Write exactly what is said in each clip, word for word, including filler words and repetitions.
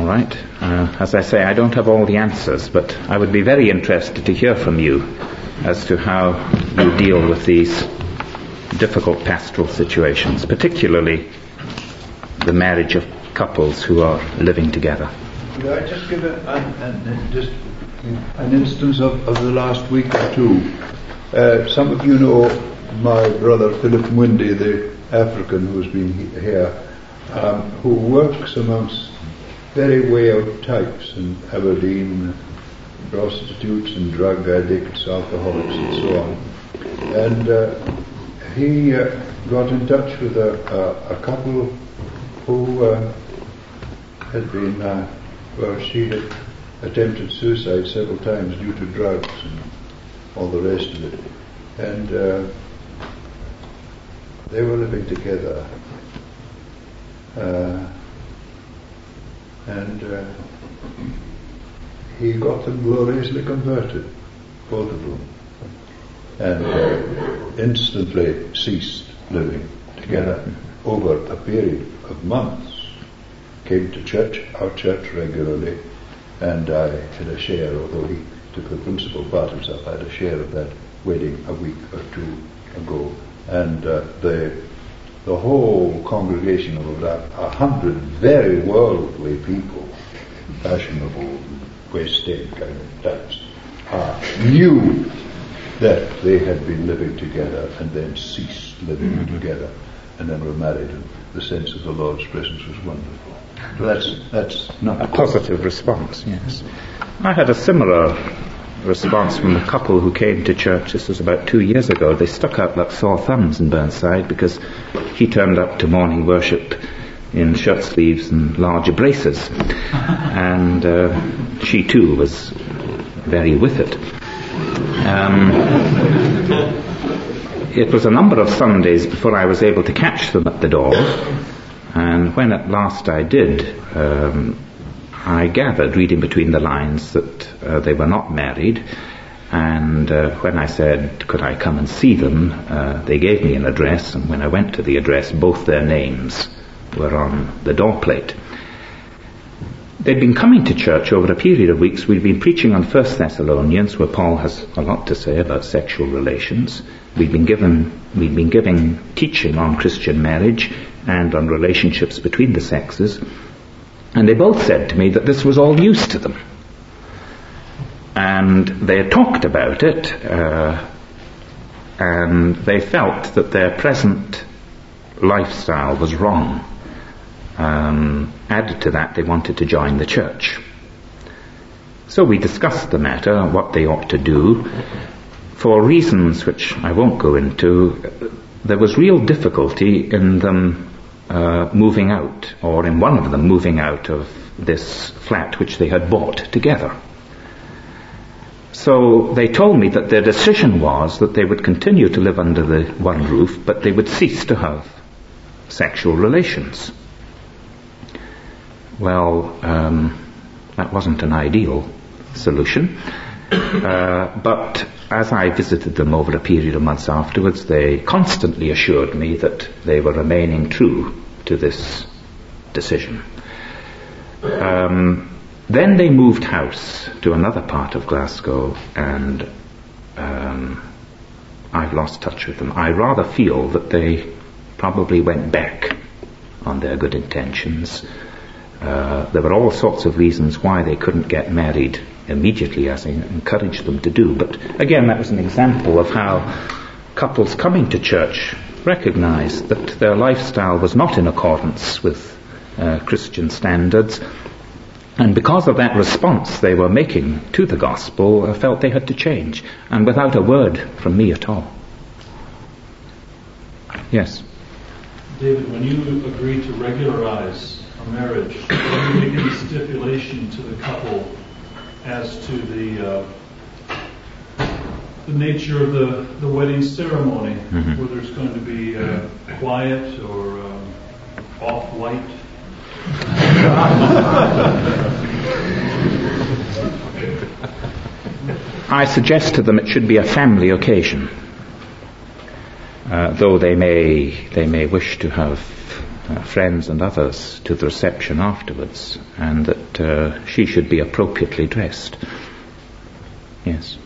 right. Uh, as I say, I don't have all the answers, but I would be very interested to hear from you as to how you deal with these difficult pastoral situations, particularly the marriage of couples who are living together. Could I just give a, an, an, just an instance of, of the last week or two? Uh, some of you know my brother Philip Mwindi, the African who's been here, um, who works amongst very way out types in Aberdeen, prostitutes and drug addicts, alcoholics and so on. And uh, he uh, got in touch with a, a, a couple who uh, had been, uh, well, she had attempted suicide several times due to drugs and all the rest of it. And uh, they were living together. Uh, and uh, he got them gloriously converted, both of them, and uh, instantly ceased living together over a period of months. Came to church, our church regularly, and I had a share, although he took the principal part himself, I had a share of that wedding a week or two ago. And uh, the the whole congregation of about a hundred very worldly people, fashionable West End kind of types, uh, knew that they had been living together and then ceased living mm-hmm. together and then were married, and the sense of the Lord's presence was wonderful. So that's that's not a positive response. Yes, I had a similar response from a couple who came to church. This was about two years ago. They stuck out like sore thumbs in Burnside because he turned up to morning worship in shirt sleeves and larger braces, and uh, she too was very with it. Um, it was a number of Sundays before I was able to catch them at the door, and when at last I did, um, I gathered, reading between the lines, that uh, they were not married, and uh, when I said, could I come and see them, uh, they gave me an address, and when I went to the address, both their names were on the door plate. They'd been coming to church over a period of weeks. We'd been preaching on First Thessalonians, where Paul has a lot to say about sexual relations. We'd been given, we'd been giving teaching on Christian marriage and on relationships between the sexes. And they both said to me that this was all news to them. And they had talked about it, uh, and they felt that their present lifestyle was wrong. Um, added to that, they wanted to join the church. So we discussed the matter, what they ought to do. For reasons which I won't go into, there was real difficulty in them Uh, moving out, or in one of them moving out of this flat which they had bought together. So they told me that their decision was that they would continue to live under the one roof, but they would cease to have sexual relations. Well, um, that wasn't an ideal solution, uh, but as I visited them over a period of months afterwards, they constantly assured me that they were remaining true to this decision. Um, then they moved house to another part of Glasgow, and um, I've lost touch with them. I rather feel that they probably went back on their good intentions. Uh, there were all sorts of reasons why they couldn't get married immediately, as I encouraged them to do. But again, that was an example of how couples coming to church recognized that their lifestyle was not in accordance with uh, Christian standards, and because of that response they were making to the gospel, uh, felt they had to change, and without a word from me at all. Yes? David, when you agree to regularize a marriage, do you make any stipulation to the couple as to the uh, the nature of the, the wedding ceremony, mm-hmm. whether it's going to be uh, quiet or um, off-white? I suggest to them it should be a family occasion, uh, though they may they may wish to have uh, friends and others to the reception afterwards, and that uh, she should be appropriately dressed. Yes.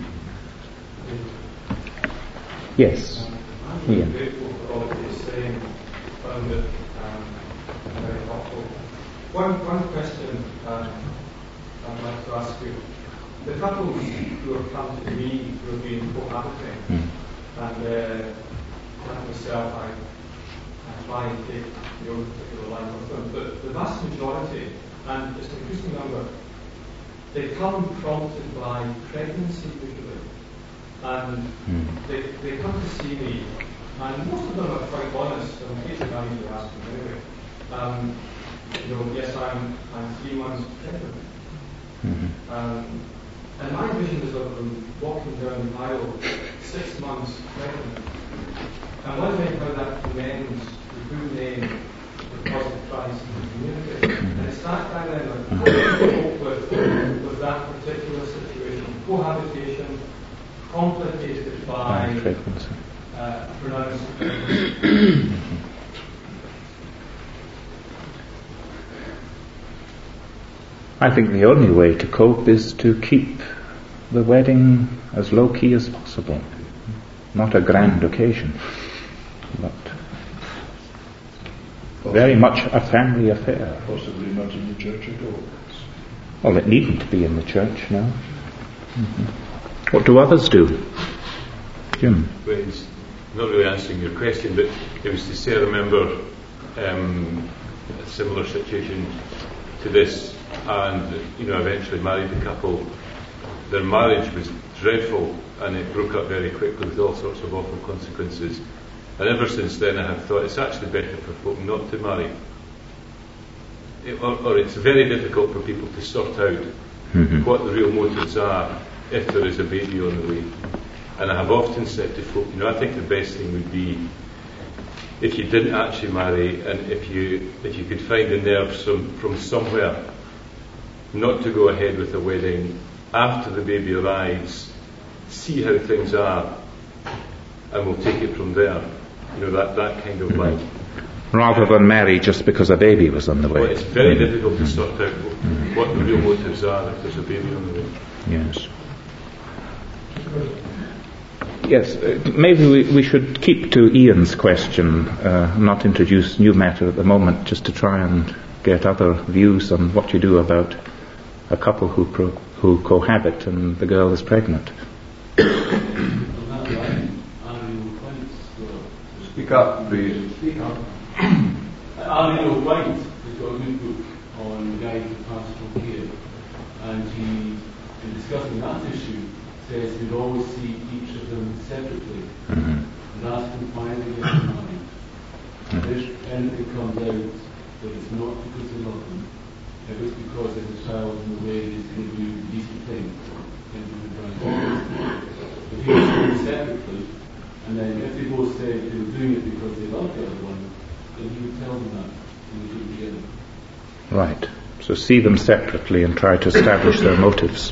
Yes. I'm Ian. grateful for all that you're saying. Found it um, very helpful. One, one question um, I'd like to ask you. The couples who have come to me who have been cohabiting, Mm. and uh, like myself, I, I try and take your particular line with them, but the vast majority, and it's an increasing number, they come prompted by pregnancy usually. And Mm. they, they come to see me, and most of them are quite honest, so in case I need to ask them anyway. Um, you know, yes, I'm, I'm three months pregnant. Mm-hmm. Um, and my vision is of them walking down the aisle six months pregnant. I'm wondering how that commends the good name of the cause of Christ in the community. And it's that dilemma, how do you cope with, with that particular situation? Cohabitation, complicated by Pregnancy. uh, pronounced pregnancy. I think the only way to cope is to keep the wedding as low-key as possible. Not a grand occasion, but very much a family affair. Possibly not in the church at all. Well, it needn't be in the church now. Mm-hmm. What do others do? Jim? Well, it's not really answering your question, but it was to say I remember um, a similar situation to this, and you know, eventually married a couple. Their marriage was dreadful, and it broke up very quickly with all sorts of awful consequences. And ever since then, I have thought it's actually better for folk not to marry, it, or, or it's very difficult for people to sort out Mm-hmm. what the real motives are if there is a baby on the way. And I have often said to folk, you know, I think the best thing would be if you didn't actually marry, and if you if you could find the nerve from, from somewhere not to go ahead with a wedding after the baby arrives, see how things are, and we'll take it from there. You know, that, that kind of line. Rather than marry just because a baby was on the way. Well, it's very difficult to sort out what the real motives are if there's a baby on the way. Yes. Yes, uh, maybe we, we should keep to Ian's question, uh, not introduce new matter at the moment, just to try and get other views on what you do about a couple who pro, who cohabit and the girl is pregnant. Speak up, please. Speak up. Arlene White has got a good book on guide to pastoral care, and he, in discussing that issue, says we'd always see each of them separately Mm-hmm. and ask them why they get married. Mm-hmm. If anything comes out that it's not because they love them, if it's because there's a child in the way he's going to do decent things, then we would try and but he was doing it separately, and then if they both said they were doing it because they loved the other one, then he would tell them that and we do it together. Right. So see them separately and try to establish their motives.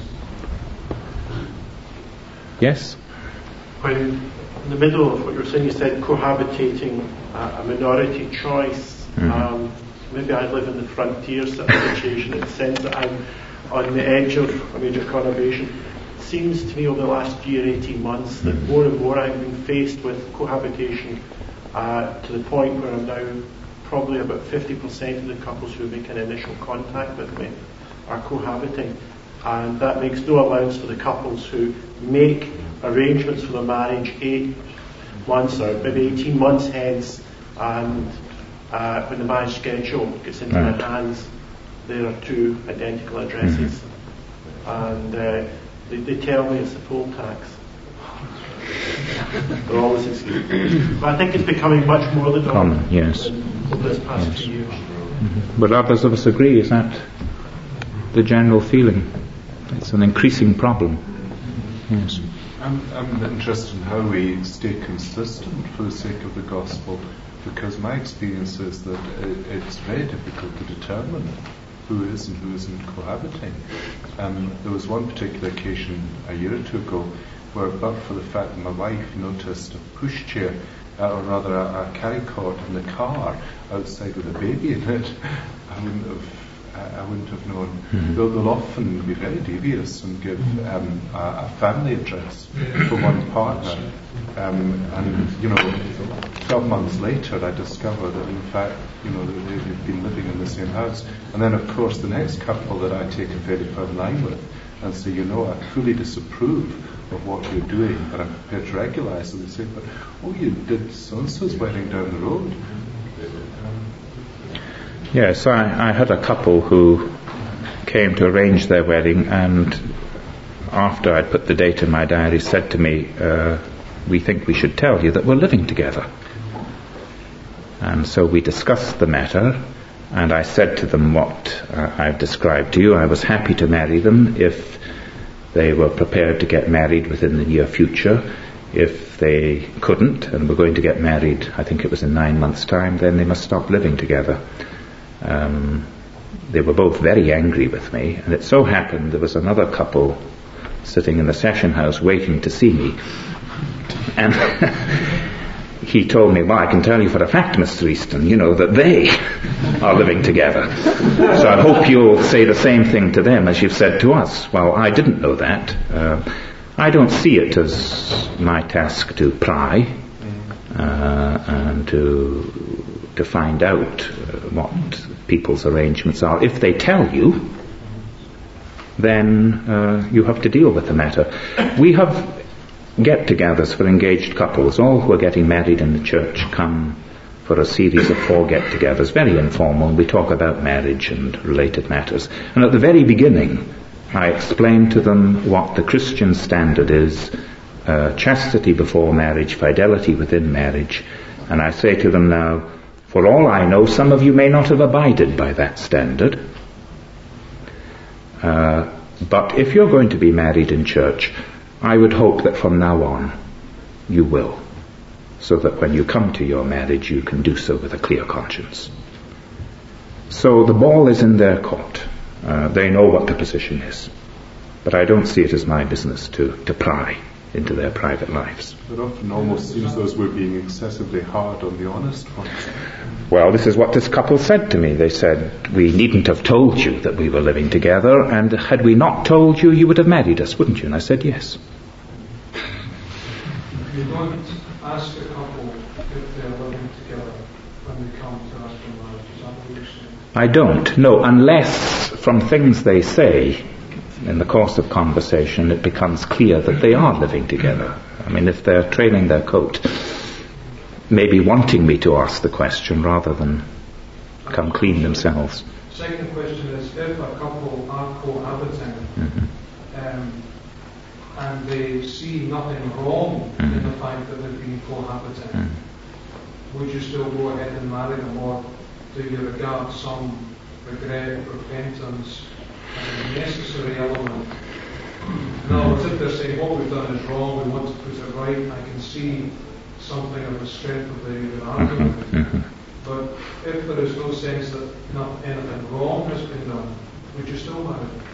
Yes? When in the middle of what you were saying, you said cohabitating, uh, a minority choice. Mm-hmm. Um, maybe I live in the frontier sort of situation in the sense that I'm on the edge of a major conurbation. It seems to me over the last year, eighteen months, that more and more I've been faced with cohabitation uh, to the point where I'm now probably about fifty percent of the couples who make an initial contact with me are cohabiting. And that makes no allowance for the couples who make arrangements for the marriage eight months or maybe eighteen months hence, and uh, when the marriage schedule gets into right. their hands, there are two identical addresses. Mm-hmm. And uh, they, they tell me it's the poll tax. They're always excuses. But I think it's becoming much more the norm. Common, yes. Over this past Yes. few years. Mm-hmm. But others of us agree, is that the general feeling? It's an increasing problem. Yes. I'm, I'm interested in how we stay consistent for the sake of the gospel, because my experience is that it, it's very difficult to determine who is and who isn't cohabiting. Um, there was one particular occasion a year or two ago where, but for the fact that my wife noticed a pushchair uh, or rather a, a carry cot in the car outside with a baby in it, I wouldn't have. I wouldn't have known. Mm-hmm. They'll, they'll often be very devious and give um, a, a family address for one partner. Um, and, you know, twelve months later I discovered that in fact, you know, they, they've been living in the same house. And then, of course, the next couple that I take a very firm line with and say, you know, I fully disapprove of what you're doing, but I'm prepared to regulise. And they say, but, oh, you did so-and-so's wedding down the road. Yes, I, I had a couple who came to arrange their wedding, and after I'd put the date in my diary said to me, uh, we think we should tell you that we're living together. And so we discussed the matter, and I said to them what uh, I've described to you. I was happy to marry them if they were prepared to get married within the near future. If they couldn't and were going to get married, I think it was in nine months' time, then they must stop living together. Um, they were both very angry with me, and it so happened there was another couple sitting in the session house waiting to see me, and he told me, well, I can tell you for a fact, Mister Easton, you know, that they are living together, so I hope you'll say the same thing to them as you've said to us. Well, I didn't know that. uh, I don't see it as my task to pry uh, and to to find out what people's arrangements are. If they tell you, then uh, you have to deal with the matter. We have get-togethers for engaged couples. All who are getting married in the church come for a series of four get-togethers, very informal. We talk about marriage and related matters. And at the very beginning, I explain to them what the Christian standard is, uh, chastity before marriage, fidelity within marriage. And I say to them now, for all I know, some of you may not have abided by that standard. Uh, but if you're going to be married in church, I would hope that from now on you will, so that when you come to your marriage you can do so with a clear conscience. So the ball is in their court. Uh, they know what the position is. But I don't see it as my business to, to pry into their private lives. It often almost seems as we're being excessively hard on the honest ones. Well, this is what this couple said to me. They said, we needn't have told you that we were living together, and had we not told you, you would have married us, wouldn't you? And I said, yes. You don't ask a couple if they're living together when they come to ask for marriage. Is that what you're saying? I don't, no, unless from things they say in the course of conversation it becomes clear that they are living together. I mean, if they're trailing their coat, maybe wanting me to ask the question rather than come clean themselves. Second question is, if a couple are cohabiting mm-hmm. um, and they see nothing wrong mm-hmm. in the fact that they've been cohabiting, mm-hmm. would you still go ahead and marry them, or do you regard some regret, repentance as a necessary element? In other words, if they're saying what we've done is wrong, we want to put it right, I can see something of the strength of the, the argument. Mm-hmm. But if there is no sense that not anything wrong has been done, would you still marry them?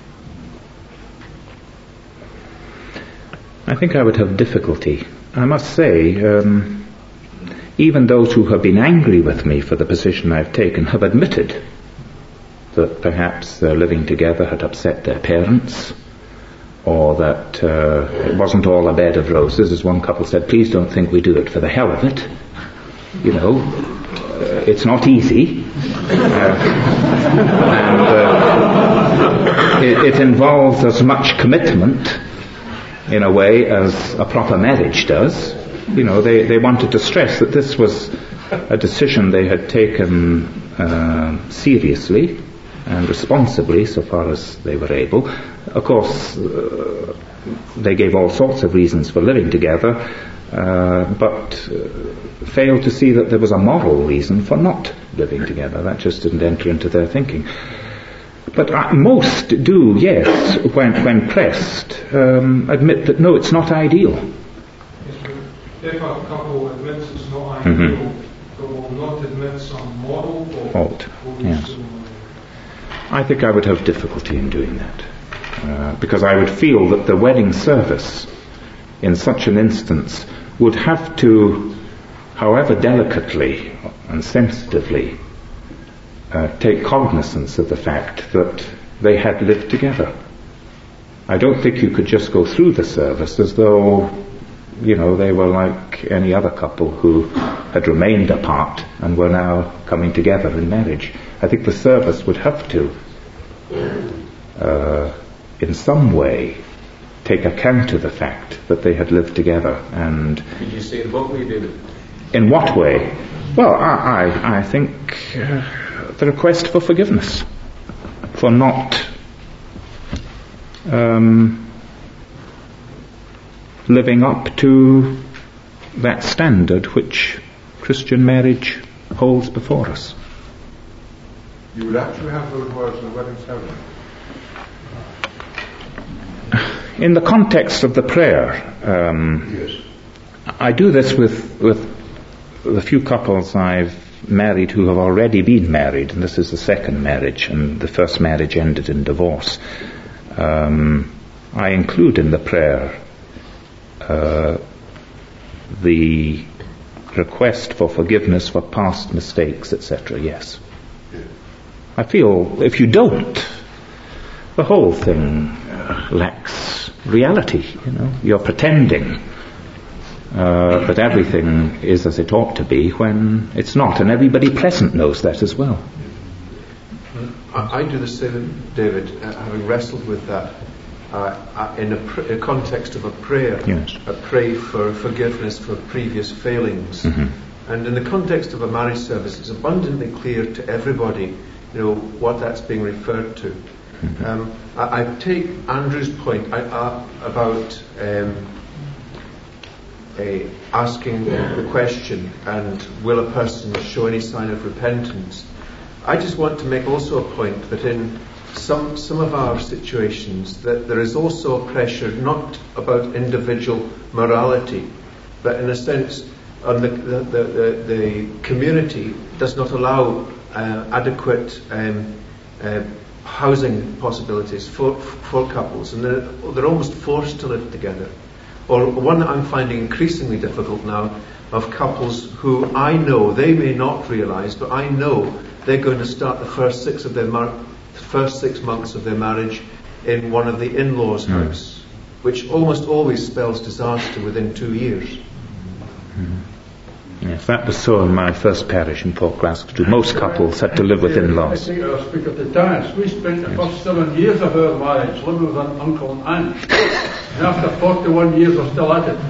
I think I would have difficulty. I must say, um, even those who have been angry with me for the position I've taken have admitted that perhaps their living together had upset their parents, or that uh, it wasn't all a bed of roses. As one couple said, please don't think we do it for the hell of it. You know, uh, it's not easy. Uh, and uh, it, it involves as much commitment, in a way, as a proper marriage does. You know, they, they wanted to stress that this was a decision they had taken uh, seriously and responsibly, so far as they were able. Of course, uh, they gave all sorts of reasons for living together, uh, but uh, failed to see that there was a moral reason for not living together. That just didn't enter into their thinking. But uh, most do, yes, when, when pressed, um, admit that no, it's not ideal. If a couple admits it's not ideal, mm-hmm. but will not admit some moral fault, yes. I think I would have difficulty in doing that, uh, because I would feel that the wedding service in such an instance would have to however delicately and sensitively, uh, take cognizance of the fact that they had lived together. I don't think you could just go through the service as though, you know, they were like any other couple who had remained apart and were now coming together in marriage. I think the service would have to, uh, in some way, take account of the fact that they had lived together. And could you say in what way, David? In what way? Well, I, I, I think uh, the request for forgiveness for not um, living up to that standard which Christian marriage holds before us. You would actually have those words in the wedding ceremony? In the context of the prayer, um, Yes. I do this with, with the few couples I've married who have already been married, and this is the second marriage, and the first marriage ended in divorce. Um, I include in the prayer uh, the request for forgiveness for past mistakes, et cetera. Yes. I feel if you don't, the whole thing uh, lacks reality. You know, you're pretending uh, that everything is as it ought to be when it's not, and everybody present knows that as well. I, I do the same, David, uh, having wrestled with that uh, in a, pr- a context of a prayer. Yes. A pray for forgiveness for previous failings. Mm-hmm. And in the context of a marriage service, it's abundantly clear to everybody, you know, what that's being referred to. Mm-hmm. Um, I, I take Andrew's point I, uh, about um, a asking the question, and will a person show any sign of repentance? I just want to make also a point that in some some of our situations that there is also a pressure not about individual morality, but in a sense on the the, the, the, the community does not allow uh, adequate um, uh, housing possibilities for for couples, and they're, they're almost forced to live together. Or one that I'm finding increasingly difficult now, of couples who I know, they may not realise, but I know they're going to start the first six of their mar- first six months of their marriage in one of the in-laws' mm. house, which almost always spells disaster within two years. Mm. Yes, that was so in my first parish in Port Glasgow. Most couples had to live with in-laws. I think I'll speak of the dance. We spent the first seven years of our marriage living with an uncle and aunt. And after forty-one years, we're still at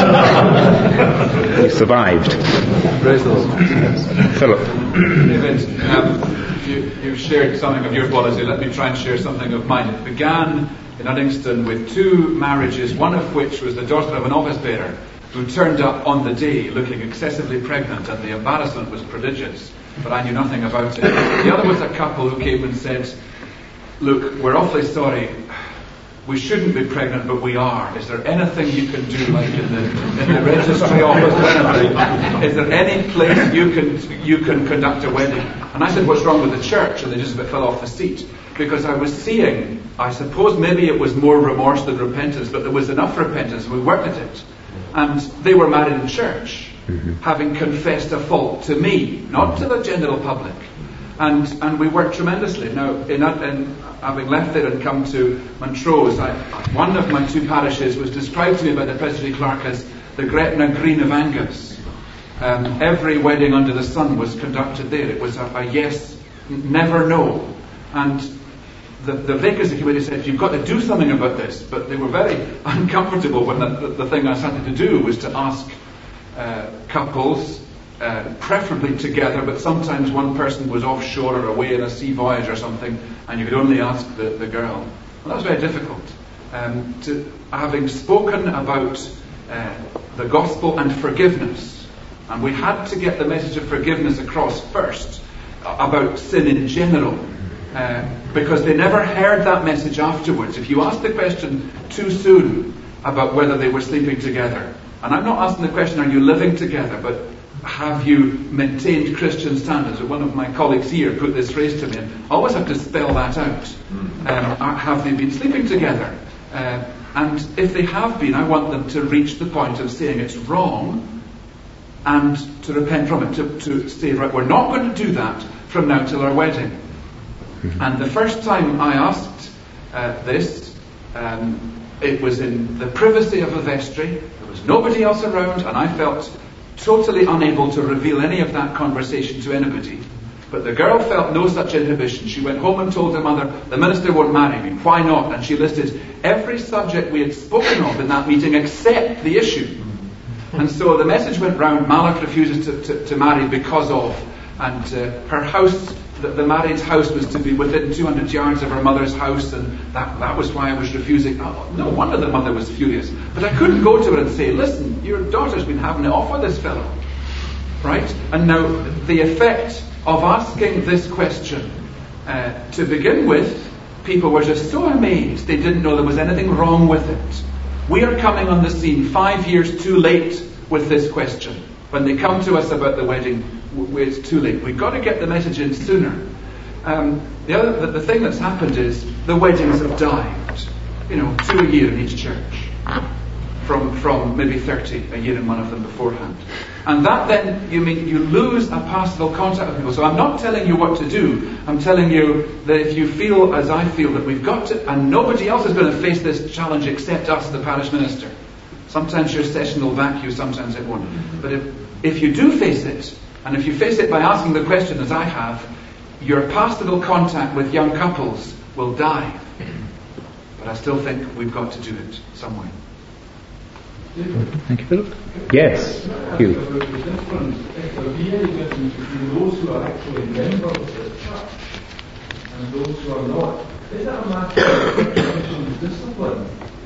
it. You survived. Praise the Lord. Philip. David, um, you, you've shared something of your policy. Let me try and share something of mine. It began in Uddingston with two marriages, one of which was the daughter of an office bearer who turned up on the day looking excessively pregnant, and the embarrassment was prodigious, but I knew nothing about it. The other was a couple who came and said, look, we're awfully sorry, we shouldn't be pregnant, but we are. Is there anything you can do, like in the in the registry office or anything? Is there any place you can you can conduct a wedding? And I said, what's wrong with the church? And they just about fell off the seat, because I was seeing, I suppose maybe it was more remorse than repentance, but there was enough repentance. We worked at it. And they were married in church, mm-hmm. having confessed a fault to me, not to the general public. And and we worked tremendously. Now, in, in having left there and come to Montrose, I, one of my two parishes was described to me by the presbytery clerk as the Gretna Green of Angus. Um, every wedding under the sun was conducted there. It was a, a yes, never no. And The, the vacancy committee said, you've got to do something about this, but they were very uncomfortable when the, the, the thing I started to do was to ask uh, couples, uh, preferably together, but sometimes one person was offshore or away in a sea voyage or something, and you could only ask the, the girl. Well, that was very difficult. Um, to, having spoken about uh, the gospel and forgiveness, and we had to get the message of forgiveness across first, about sin in general, Uh, because they never heard that message afterwards. If you ask the question too soon about whether they were sleeping together, and I'm not asking the question, are you living together, but have you maintained Christian standards? One of my colleagues here put this phrase to me, and I always have to spell that out. Um, have they been sleeping together? Uh, and if they have been, I want them to reach the point of saying it's wrong, and to repent from it, to, to say, right, we're not going to do that from now till our wedding. Mm-hmm. And the first time I asked uh, this, um, it was in the privacy of a vestry. There was nobody else around, and I felt totally unable to reveal any of that conversation to anybody. But the girl felt no such inhibition. She went home and told her mother, the minister won't marry me. Why not? And she listed every subject we had spoken of in that meeting except the issue. And so the message went round, Malak refuses to, to, to marry because of, and uh, her house, the, the married house was to be within two hundred yards of her mother's house, and that, that was why I was refusing. Oh, no wonder the mother was furious. But I couldn't go to her and say, listen, your daughter's been having it off with this fellow. Right? And now the effect of asking this question, uh, to begin with, people were just so amazed they didn't know there was anything wrong with it. We are coming on the scene five years too late with this question. When they come to us about the wedding, it's too late. We've got to get the message in sooner. Um, the other, the, the thing that's happened is the weddings have died. You know, two a year in each church. From from maybe thirty a year in one of them beforehand. And that then, you mean, you lose a pastoral contact with people. So I'm not telling you what to do. I'm telling you that if you feel, as I feel, that we've got to, and nobody else is going to face this challenge except us, the parish minister. Sometimes your session will back you, sometimes it won't. But if, if you do face it, and if you face it by asking the question as I have, your pastoral contact with young couples will die. But I still think we've got to do it some way. Thank you, Philip. Yes, Hugh. About the difference, if there be any difference between those who are actually members of the church and those who are not, is it a matter of Christian discipline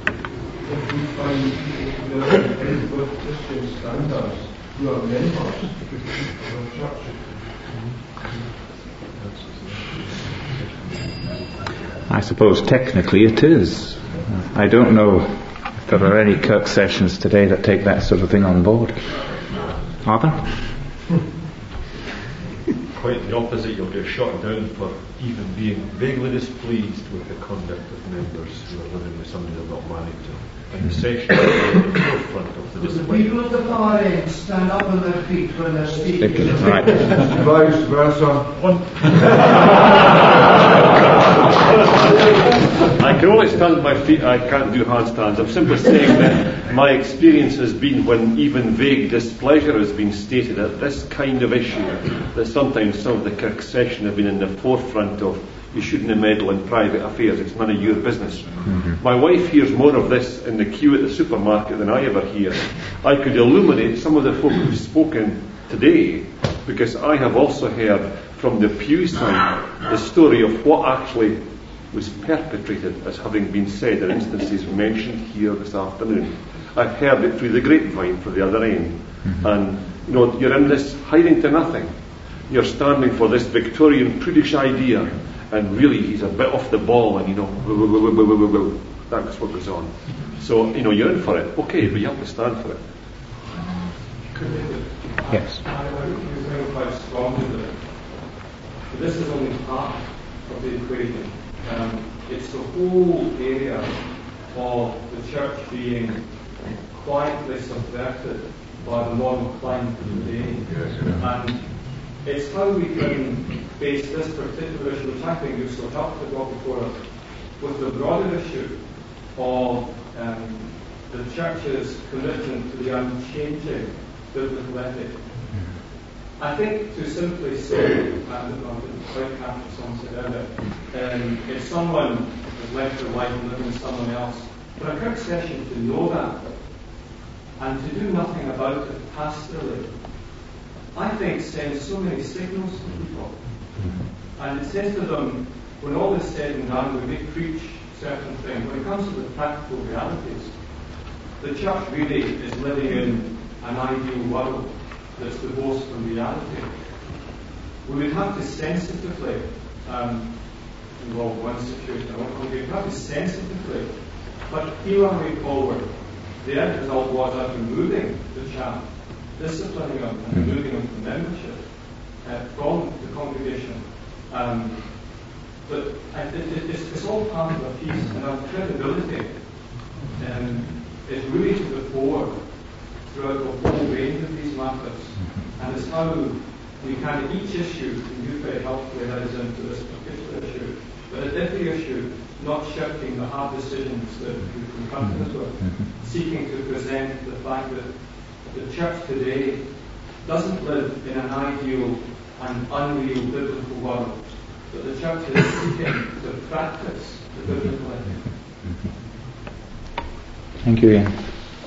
if we find people who are with Christian standards who are members of the church? I suppose technically it is. I don't know if there are any Kirk sessions today that take that sort of thing on board. Are there? Quite the opposite. You'll get shot down for even being vaguely displeased with the conduct of members who are living with somebody they're not married to. And the session is at the forefront of the The discipline. people of the far end stand up on their feet when they're speaking. Right. Vice versa. I can only stand on my feet, I can't do handstands. I'm simply saying that my experience has been when even vague displeasure has been stated at this kind of issue, that sometimes some of the Kirk session have been in the forefront of, you shouldn't meddle in private affairs, it's none of your business. Mm-hmm. My wife hears more of this in the queue at the supermarket than I ever hear. I could illuminate some of the folk who've spoken today, because I have also heard from the pew side the story of what actually was perpetrated as having been said in instances mentioned here this afternoon. I've heard it through the grapevine for the other end. Mm-hmm. And, you know, you're in this hiding to nothing. You're standing for this Victorian prudish idea, and really he's a bit off the ball, and, you know, woo, woo, woo, woo, woo, woo, woo. That's what goes on. So, you know, you're in for it. Okay, but you have to stand for it. Yes. I would think quite strongly that this is only part of the equation. Um, it's the whole area of the church being quietly subverted by the modern climate of the day. Yes, yeah. And it's how we can face this particular issue, which I think you've so talked about before us, with the broader issue of um, the church's commitment to the unchanging biblical ethic. I think to simply say, and I didn't quite capture someone said earlier, um, if someone has left their life and living with someone else, for a Kirk session to know that and to do nothing about it pastorally, I think sends so many signals to people. And it says to them, when all is said and done, we may preach certain things. When it comes to the practical realities, the church really is living in an ideal world that's divorced from reality. We would have to sensitively um, involve one situation. I won't we would have to sensitively, but feel our way forward. The end result was us removing the chap, disciplining him, and removing him from membership uh, from the congregation. Um, but uh, it, it, it's, it's all part of a piece, and our credibility um, is really to the fore throughout the whole range of these matters. And it's how we kind of each issue, and you very helpfully led us into this particular issue, but at every issue, not shirking the hard decisions that we confronted us with, seeking to present the fact that the church today doesn't live in an ideal and unreal biblical world, but the church is seeking to practice the biblical ethic. Thank you, Ian.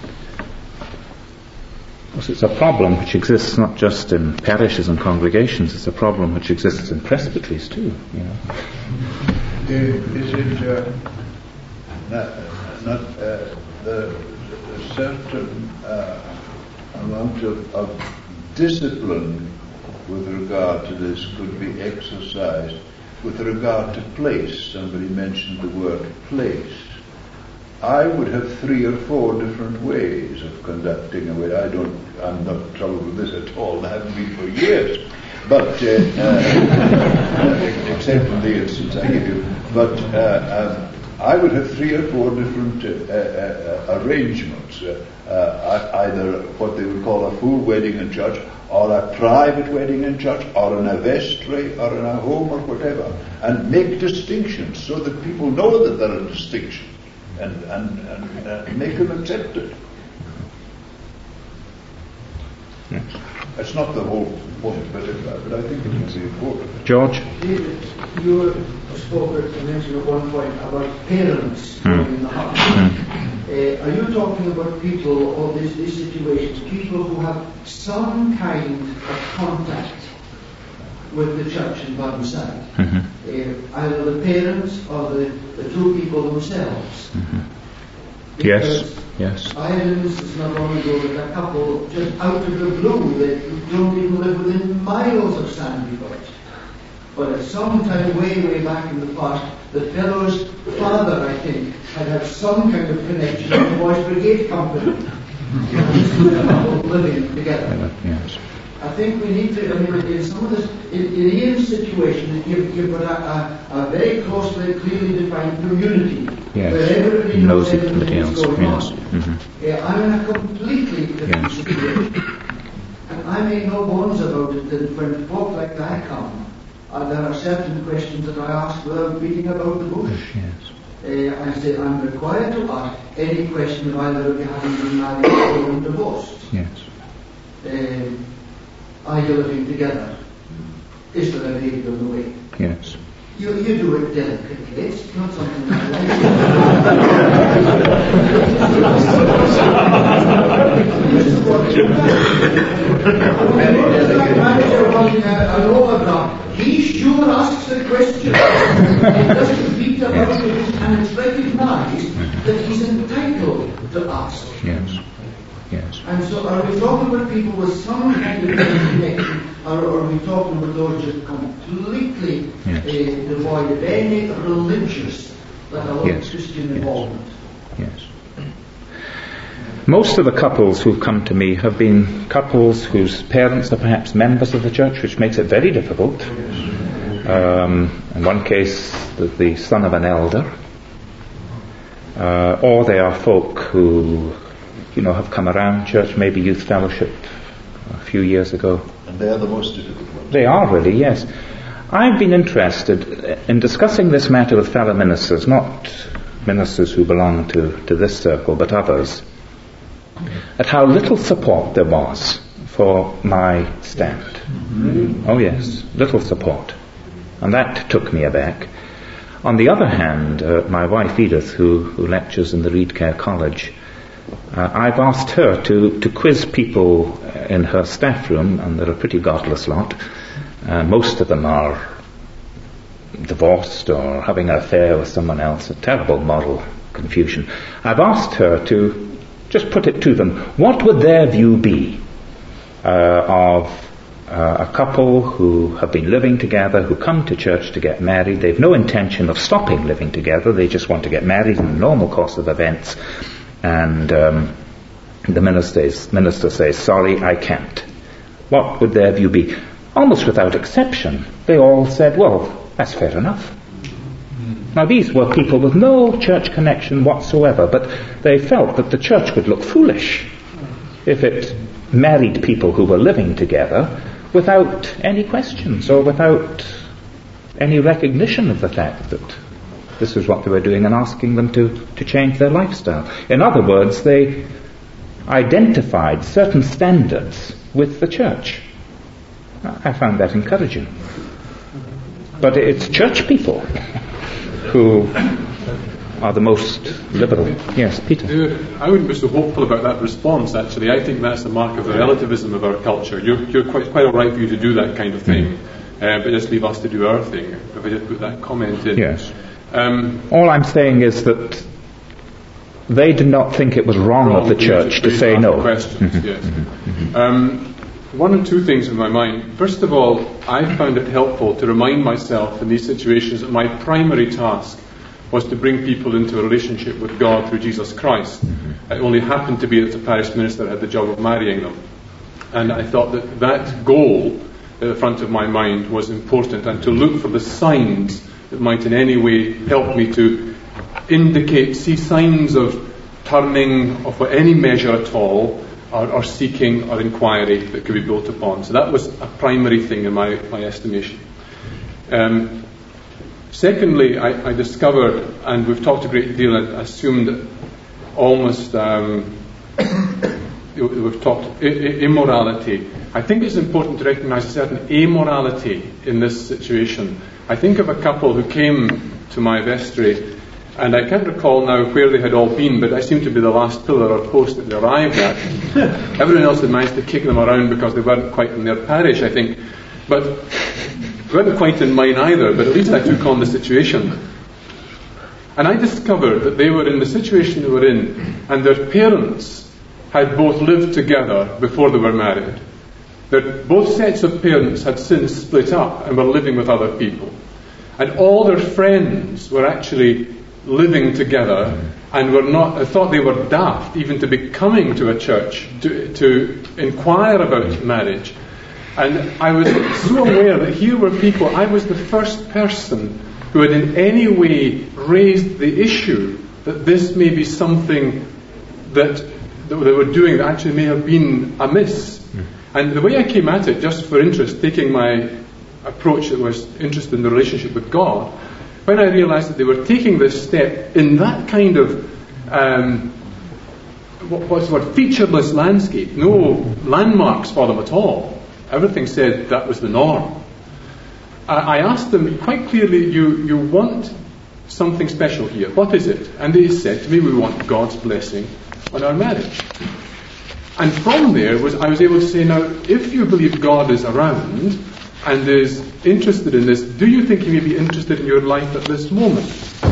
Of course, it's a problem which exists not just in parishes and congregations, it's a problem which exists in presbyteries too, you know. Uh, is it uh, not, not uh, the, the certain uh, amount of, of discipline with regard to this could be exercised with regard to place? Somebody mentioned the word place. I would have three or four different ways of conducting a way. I don't, I'm not troubled with this at all. I haven't been for years. But, uh, uh, except in the instance I give you. But uh, um, I would have three or four different uh, uh, arrangements. Uh, uh, either what they would call a full wedding in church, or a private wedding in church, or in a vestry, or in a home, or whatever. And make distinctions so that people know that there are distinctions. And, and, and uh, make them accept it. Yes. That's not the whole point, but, it, but I think it is important. George? David, you spoke or mentioned at one point about parents mm. in the house. Mm. Uh, are you talking about people, or this, this situation, people who have some kind of contact with the church in Burnside? Mm-hmm. Uh, either the parents or the, the two people themselves. Mm-hmm. Yes, yes. I had an instance not long ago with a couple just out of the blue that don't even live within miles of Sandyford. But at some time way, way back in the past, the fellow's father, I think, had had some kind of connection with the Boys Brigade Company. And the couple living together. Yes. I think we need to, I mean, in some of this, in, in Ian's situation, you've, you've got a, a, a very closely, clearly defined community. Yes. Where everybody knows everything that's going yes. on. Mm-hmm. Yeah, I'm in a completely different yes. situation. And I make no bones about it that when folk like that come, uh, there are certain questions that I ask without beating about the bush. Yes. Uh, I say I'm required to ask any question of either of you having been married or been divorced. Yes. Uh, Are you living together? Is there a baby on the way? Yes. You, you do it delicately. It's not something I like. Manager wanting an overdraft. He sure asks the question. He doesn't beat about it, and it's recognised that he's entitled to ask. Yes. Yes. And so are we talking about people with some kind of connection, or are we talking about those just completely yes. uh, devoid of any religious, let alone yes. Christian yes. involvement? Yes. Most of the couples who've come to me have been couples whose parents are perhaps members of the church, which makes it very difficult. Um, in one case, the, the son of an elder. Uh, or they are folk who you know, have come around church, maybe youth fellowship a few years ago. And they are the most difficult ones. They are really, yes. I've been interested in discussing this matter with fellow ministers, not ministers who belong to, to this circle, but others, at how little support there was for my stand. Mm-hmm. Oh yes, little support. And that took me aback. On the other hand, uh, my wife Edith, who, who lectures in the Reed Care College, Uh, I've asked her to, to quiz people in her staff room, and they're a pretty godless lot. Uh, most of them are divorced or having an affair with someone else, a terrible moral confusion. I've asked her to just put it to them, what would their view be uh, of uh, a couple who have been living together, who come to church to get married. They've no intention of stopping living together, they just want to get married in the normal course of events. And um, the minister, is, minister says, sorry, I can't. What would their view be? Almost without exception, they all said, well, that's fair enough. Now these were people with no church connection whatsoever, but they felt that the church would look foolish if it married people who were living together without any questions or without any recognition of the fact that this was what they were doing and asking them to, to change their lifestyle. In other words, they identified certain standards with the church. I found that encouraging. But it's church people who are the most liberal. Yes, Peter. I wouldn't be so hopeful about that response, actually. I think that's the mark of the relativism of our culture. You're, you're quite, quite all right for you to do that kind of thing, uh, but just leave us to do our thing, if I just put that comment in. Yes. Um, All I'm saying is that they did not think it was wrong, wrong of the church to say no. Questions, mm-hmm. Yes. Mm-hmm. Um, one or two things in my mind. First of all, I found it helpful to remind myself in these situations that my primary task was to bring people into a relationship with God through Jesus Christ. Mm-hmm. It only happened to be that the parish minister had the job of marrying them. And I thought that that goal at the front of my mind was important, and to look for the signs that might in any way help me to indicate, see signs of turning of any measure at all, or, or seeking or inquiry that could be built upon. So that was a primary thing in my, my estimation. Um, secondly, I, I discovered, and we've talked a great deal and assumed almost, um, we've talked I- I- immorality. I think it's important to recognise a certain amorality in this situation. I think of a couple who came to my vestry, and I can't recall now where they had all been, but I seemed to be the last pillar or post that they arrived at. Everyone else had managed to kick them around because they weren't quite in their parish, I think. But they weren't quite in mine either, but at least I took on the situation. And I discovered that they were in the situation they were in, and their parents had both lived together before they were married. That both sets of parents had since split up and were living with other people. And all their friends were actually living together and were not, I thought they were daft even to be coming to a church to, to inquire about marriage. And I was so aware that here were people, I was the first person who had in any way raised the issue that this may be something that, that they were doing that actually may have been amiss. And the way I came at it, just for interest, taking my approach that was interested in the relationship with God, when I realised that they were taking this step in that kind of, um, what, what's the word, featureless landscape, no landmarks for them at all. Everything said that was the norm. I, I asked them quite clearly, you, you want something special here. What is it? And they said to me, we want God's blessing on our marriage. And from there, was I was able to say, now, if you believe God is around and is interested in this, do you think He may be interested in your life at this moment?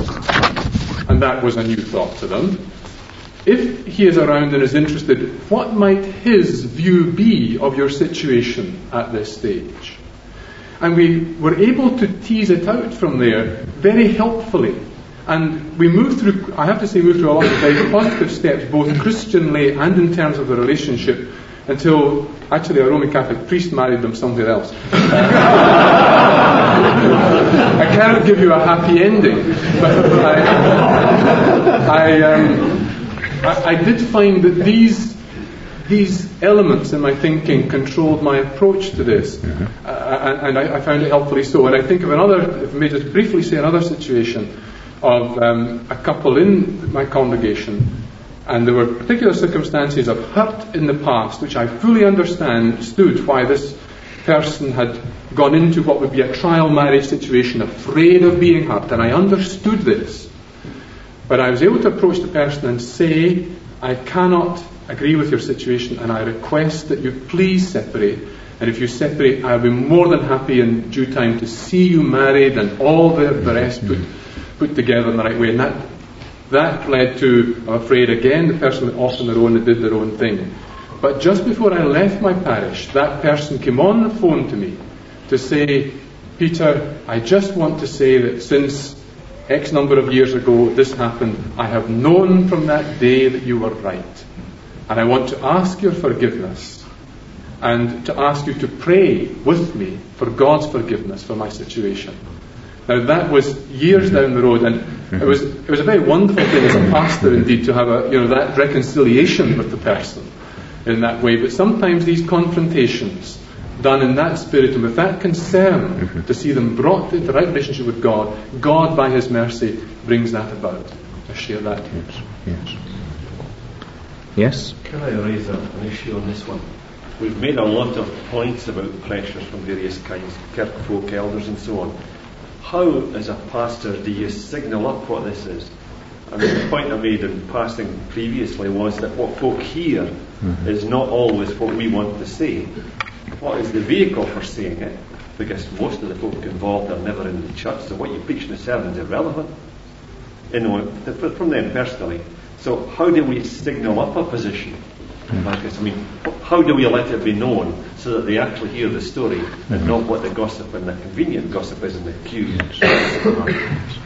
And that was a new thought to them. If He is around and is interested, what might His view be of your situation at this stage? And we were able to tease it out from there very helpfully. And we moved through, I have to say, moved through a lot of very positive steps, both Christianly and in terms of the relationship, until actually a Roman Catholic priest married them somewhere else. I cannot give you a happy ending, but I, I, um, I, I did find that these these elements in my thinking controlled my approach to this, uh, and, and I, I found it helpfully so. And I think of another, if I may just briefly say another situation, of um, a couple in my congregation, and there were particular circumstances of hurt in the past which I fully understood why this person had gone into what would be a trial marriage situation, afraid of being hurt, and I understood this. But I was able to approach the person and say, I cannot agree with your situation, and I request that you please separate, and if you separate, I'll be more than happy in due time to see you married and all the, the rest put put together in the right way. And that that led to, I'm afraid, again, the person went off on their own and did their own thing. But just before I left my parish, that person came on the phone to me to say, Peter, I just want to say that since X number of years ago this happened, I have known from that day that you were right. And I want to ask your forgiveness and to ask you to pray with me for God's forgiveness for my situation. Now that was years down the road, and it was it was a very wonderful thing as a pastor indeed to have a you know that reconciliation with the person. in that way. But sometimes these confrontations, done in that spirit and with that concern mm-hmm. to see them brought into the right relationship with God, God by His mercy brings that about. I share that. Yes. Yes. Yes? Can I raise a, an issue on this one? We've made a lot of points about pressures from various kinds, kirk folk, elders and so on. How, as a pastor, do you signal up what this is? I mean, the point I made in passing previously was that what folk hear mm-hmm. is not always what we want to say. What is the vehicle for saying it? Because most of the folk involved are never in the church, so what you preach in the sermon is irrelevant, you know, from them personally. So how do we signal up a position? Mm-hmm. I mean, how do we let it be known so that they actually hear the story mm-hmm. and not what the gossip and the convenient gossip is in the pews? Yes.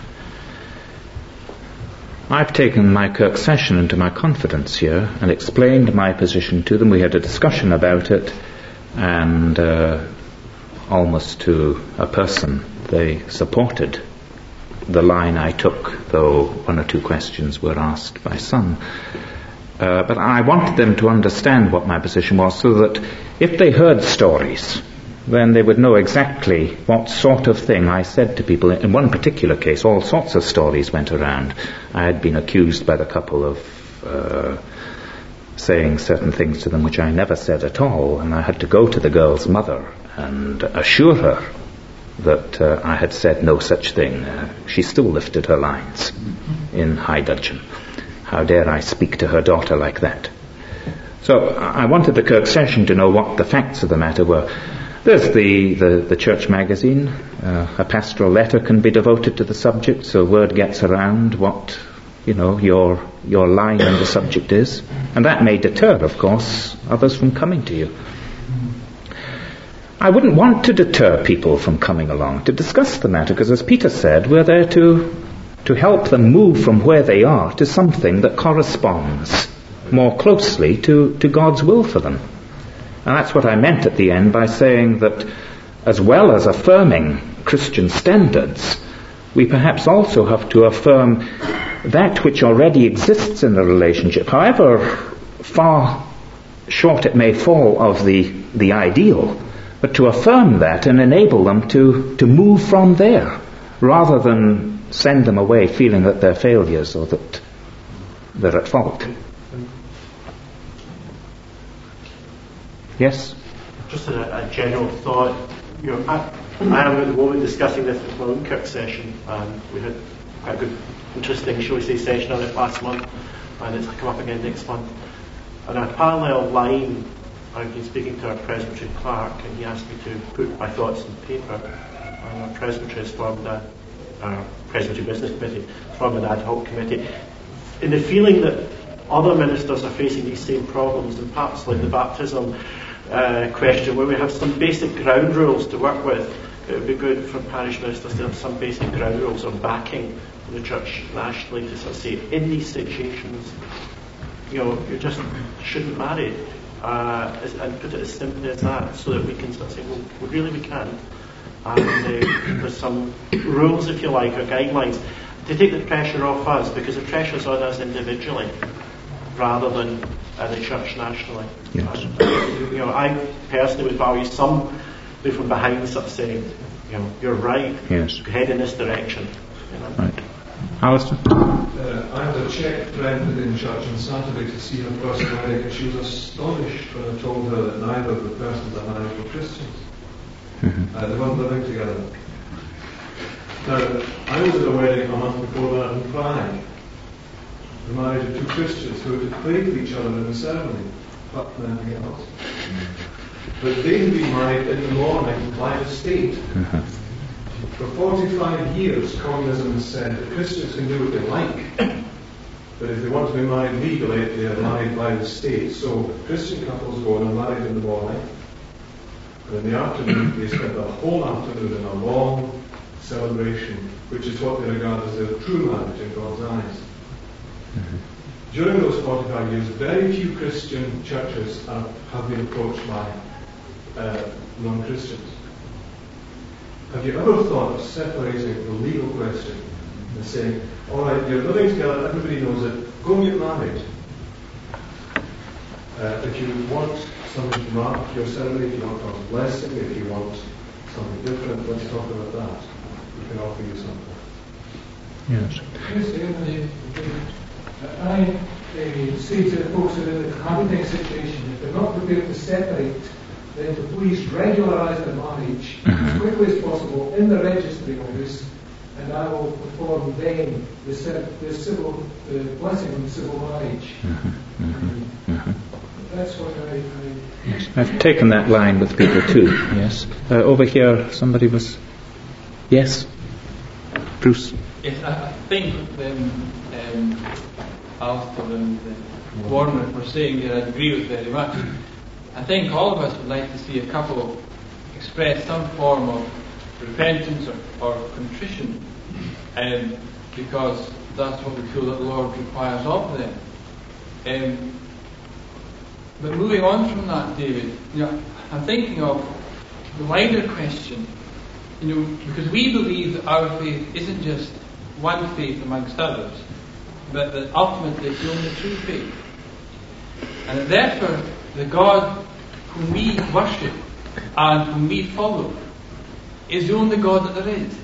I've taken my Kirk session into my confidence here and explained my position to them. We had a discussion about it, and uh, almost to a person they supported the line I took, though one or two questions were asked by some. Uh, but I wanted them to understand what my position was, so that if they heard stories, then they would know exactly what sort of thing I said to people. In one particular case, all sorts of stories went around. I had been accused by the couple of uh, saying certain things to them which I never said at all, and I had to go to the girl's mother and assure her that uh, I had said no such thing. Uh, she still lifted her lines in high dudgeon. How dare I speak to her daughter like that? So I wanted the Kirk session to know what the facts of the matter were. There's the, the, the church magazine. Uh, a pastoral letter can be devoted to the subject, so word gets around what, you know, your your line on the subject is. And that may deter, of course, others from coming to you. I wouldn't want to deter people from coming along to discuss the matter, because as Peter said, we're there to to help them move from where they are to something that corresponds more closely to, to God's will for them. And that's what I meant at the end by saying that as well as affirming Christian standards, we perhaps also have to affirm that which already exists in the relationship, however far short it may fall of the, the ideal, but to affirm that and enable them to, to move from there, rather than send them away feeling that they're failures or that they're at fault. Yes? Just a, a general thought. You know, I, I am at the moment discussing this with my own Kirk session, and we had quite a good, interesting, shall we say, session on it last month, and it's come up again next month. On a parallel line, I've been speaking to our Presbytery clerk, and he asked me to put my thoughts in paper. And our Presbytery has formed a our Presbytery Business Committee, formed an ad hoc committee, in the feeling that other ministers are facing these same problems, and perhaps like the baptism uh, question, where we have some basic ground rules to work with. It would be good for parish ministers to have some basic ground rules on backing from the church nationally to sort of say, in these situations, you know, you just shouldn't marry, uh, and put it as simply as that, so that we can sort of say, well, we really we can. And uh, there's some rules, if you like, or guidelines to take the pressure off us, because the pressure's on us individually rather than uh, the church nationally. Yes. And, you know, I personally would value somebody from behind sort of saying, you know, you're right, yes, head in this direction. You know? Right. Alistair? Uh, I had a Czech friend within church on Saturday to see her first wedding, and she was astonished when I told her that neither of the persons I married were Christians. Mm-hmm. Uh, they weren't living together. Now, I was at a wedding a month before that in Prague. The marriage of two Christians who had prayed to each other in the ceremony, apart from anything else. Mm-hmm. But they had been married in the morning by the state. Mm-hmm. For forty-five years, communism has said that Christians can do what they like, but if they want to be married legally, they are married by the state. So Christian couples go and are married in the morning, and in the afternoon they spend the whole afternoon in a long celebration, which is what they regard as their true marriage in God's eyes. Mm-hmm. During those forty-five years, very few Christian churches are, have been approached by uh, non-Christians. Have you ever thought of separating the legal question and saying, all right, you're living together, everybody knows it, go and get married. Uh, if you want something to mark your ceremony, if you want God's blessing, if you want something different, let's talk about that. We can offer you something. Yes. I uh, say to the folks that are in the cohabiting situation, if they're not prepared to separate, then to please regularise their marriage mm-hmm. as quickly as possible in the registry office, and I will perform then the, the civil the blessing of the civil marriage. Mm-hmm. Mm-hmm. Mm-hmm. That's what I, I yes. I've taken that line with people too. Yes. Uh, over here, somebody was. Yes. Bruce. Yes, I, I think um, um, Alistair and uh, Warner were saying that I agree with very much. I think all of us would like to see a couple express some form of repentance or, or contrition, um, because that's what we feel that the Lord requires of them. Um, but moving on from that, David, you know, I'm thinking of the wider question, you know, because we believe that our faith isn't just one faith amongst others, but that ultimately it's the only true faith. And that therefore the God whom we worship and whom we follow is the only God that there is.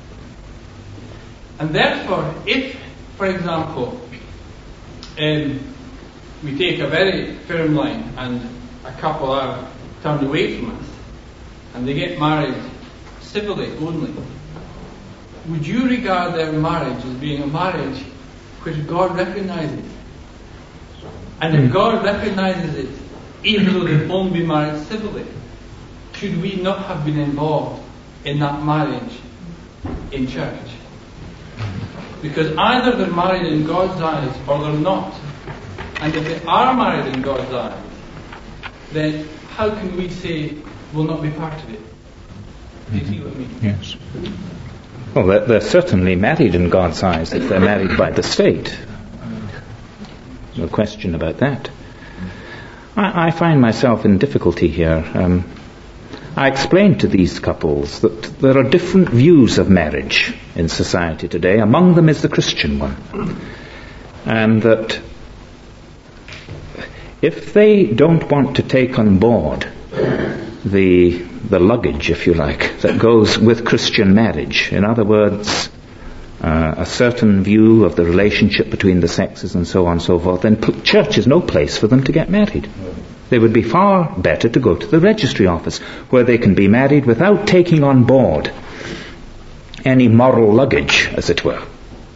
And therefore, if, for example, um, we take a very firm line and a couple are turned away from us and they get married civilly only, would you regard their marriage as being a marriage which God recognises? And if God recognises it, even though they've only been married civilly, should we not have been involved in that marriage in church? Because either they're married in God's eyes or they're not. And if they are married in God's eyes, then how can we say we'll not be part of it? Do you see what I mean? Yes. Well, they're, they're certainly married in God's eyes if they're married by the state. No question about that. I, I find myself in difficulty here. Um, I explained to these couples that there are different views of marriage in society today. Among them is the Christian one. And that if they don't want to take on board the the luggage, if you like, that goes with Christian marriage, in other words, uh, a certain view of the relationship between the sexes and so on and so forth, then p- church is no place for them to get married. They would be far better to go to the registry office, where they can be married without taking on board any moral luggage, as it were.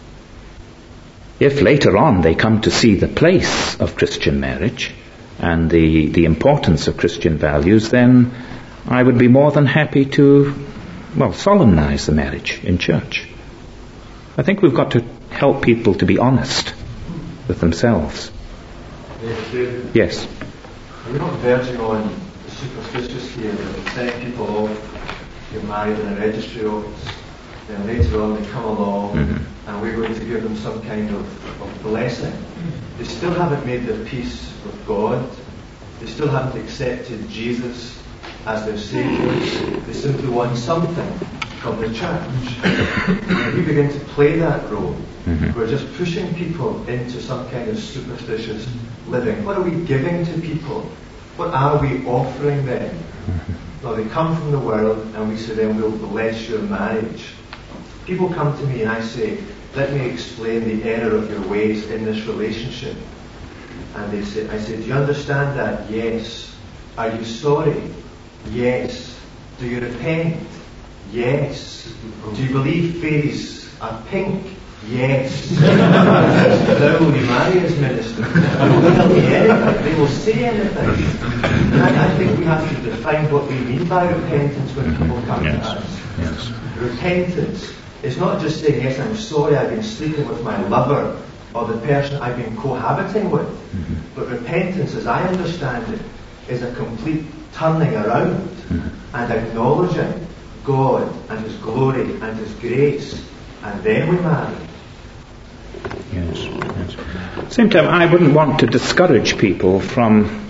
If later on they come to see the place of Christian marriage and the, the importance of Christian values, then I would be more than happy to, well, solemnize the marriage in church. I think we've got to help people to be honest with themselves. Yes. We're not verging on the superstitious here, but sending people off, get married in a registry office, then later on they come along mm-hmm. and we're going to give them some kind of, of blessing. They still haven't made their peace with God. They still haven't accepted Jesus as their Saviour. They simply want something from the church. And we begin to play that role. Mm-hmm. We're just pushing people into some kind of superstitious living. What are we giving to people? What are we offering them? Mm-hmm. Well, they come from the world and we say then we'll bless your marriage. People come to me and I say, let me explain the error of your ways in this relationship. And they say, I say, do you understand that? Yes. Are you sorry? Yes. Do you repent? Yes. Do you believe fairies are pink? Yes. Now will you marry as minister? They'll tell me anything. They will say anything. And I, I think we have to define what we mean by repentance when people come yes. to us. Yes. Repentance is not just saying, yes, I'm sorry I've been sleeping with my lover or the person I've been cohabiting with. Mm-hmm. But repentance, as I understand it, is a complete turning around mm-hmm. and acknowledging God and His glory and His grace, and then we marry. Yes, yes. At the same time, I wouldn't want to discourage people from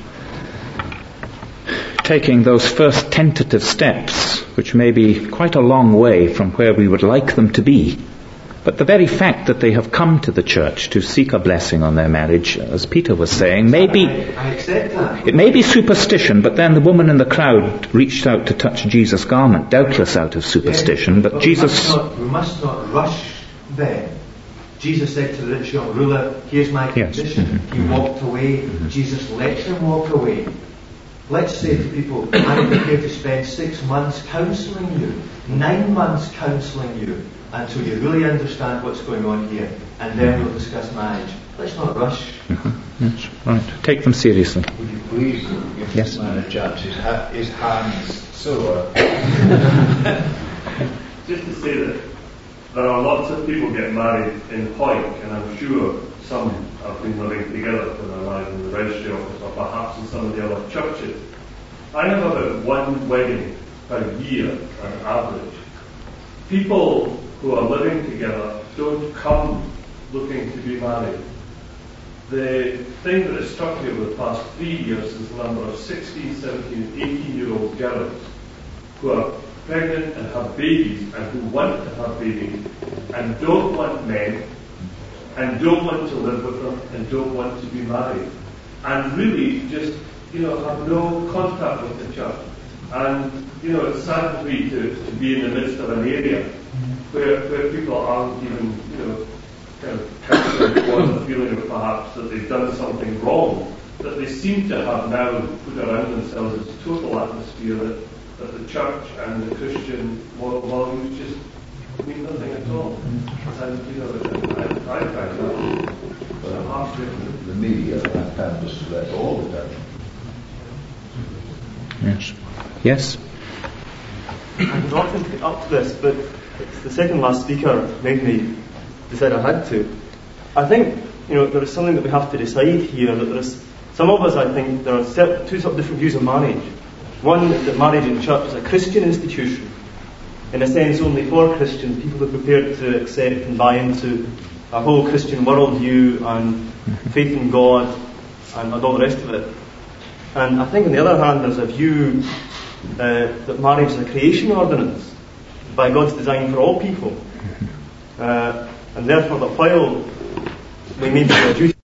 taking those first tentative steps, which may be quite a long way from where we would like them to be. But the very fact that they have come to the church to seek a blessing on their marriage, as Peter was saying, may be, I accept that. it may be superstition, but then the woman in the crowd reached out to touch Jesus' garment, doubtless out of superstition, Yes, but, but Jesus... We must, not, we must not rush them. Jesus said to the rich young ruler, here's my condition. Yes. Mm-hmm. He walked away. Mm-hmm. Jesus let him walk away. Let's say to people, I'm prepared to spend six months counselling you, nine months counselling you, until you really understand what's going on here, and then we'll discuss marriage. Let's not rush. Mm-hmm. That's right. Take them seriously. Would you please give yes. this man a chance? His, ha- his hands sore. Just to say that there are lots of people get married in Hoyk, and I'm sure some have been living together when they're married in the registry office, or perhaps in some of the other churches. I have about one wedding per year on average. People who are living together don't come looking to be married. The thing that has struck me over the past three years is the number of sixteen, seventeen, eighteen year old girls who are pregnant and have babies and who want to have babies and don't want men and don't want to live with them and don't want to be married and really just, you know, have no contact with the church. And, you know, it's sad for me to, to be in the midst of an area where, where people aren't even, you know, kind of counselling towards the feeling of perhaps that they've done something wrong, that they seem to have now put around themselves this total atmosphere that, that the church and the Christian moral values just mean nothing at all. And, you know, I, I find that well, heartbreaking. The media have canvassed to that all the time. Yes. Yes? I was often put up to this, but it's the second last speaker made me decide I had to. I think, you know, there is something that we have to decide here, that there is, some of us, I think, there are two sort of different views of marriage. One is that marriage in church is a Christian institution, in a sense only for Christians, people who are prepared to accept and buy into a whole Christian worldview and faith in God and, and all the rest of it. And I think on the other hand there's a view uh, that marriage is a creation ordinance by God's design for all people. Uh, and therefore that while we may be a duty